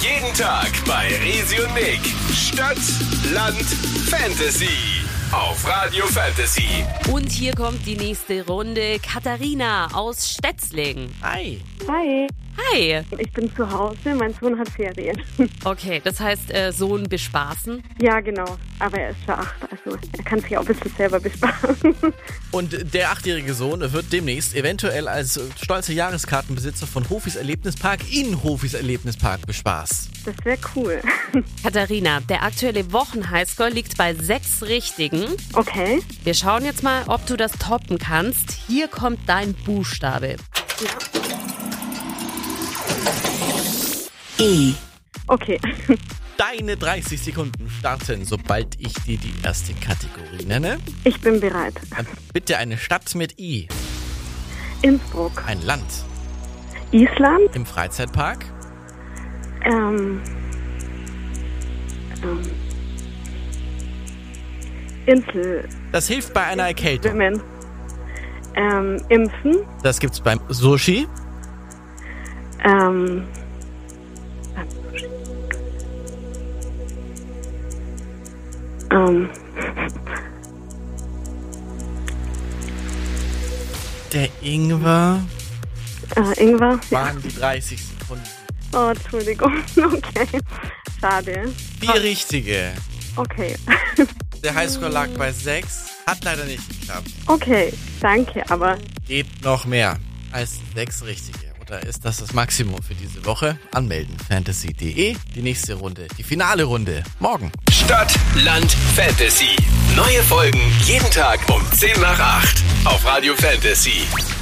Jeden Tag bei Resi und Nick. Stadt, Land, Fantasy. Auf Radio Fantasy. Und hier kommt die nächste Runde. Katharina aus Stetzling. Hi. Hi, Hi. ich bin zu Hause, mein Sohn hat Ferien. Okay, das heißt Sohn bespaßen. Ja, genau, aber er ist schon 8, also er kann sich auch ein bisschen selber bespaßen. Und der 8-jährige Sohn wird demnächst eventuell als stolzer Jahreskartenbesitzer von Hofis Erlebnispark in Hofis Erlebnispark bespaßt. Das wäre cool. Katharina, der aktuelle Wochenhighscore liegt bei 6 Richtigen. Okay, Wir schauen jetzt mal, ob du das toppen kannst. Hier kommt dein Buchstabe. E. okay. Deine 30 Sekunden starten, sobald ich dir die erste Kategorie nenne. Ich bin bereit. Dann bitte eine Stadt mit I. Innsbruck, Ein Land. Island, Im Freizeitpark. Insel, Das hilft bei einer Erkältung. Schwimmen, Impfen, Das gibt's beim Sushi. Der Ingwer. Ingwer. Waren die 30 Sekunden. Oh, Entschuldigung. Okay, schade. 4 richtige. Okay. Der Highscore lag bei 6. Hat leider nicht geklappt. Okay, danke, aber Geht noch mehr als 6 richtige. Oder ist das Maximum für diese Woche? Anmelden. Fantasy.de. Die nächste Runde. Die finale Runde. Morgen. Stadt, Land, Fantasy. Neue Folgen jeden Tag um 10 nach 8. Auf Radio Fantasy.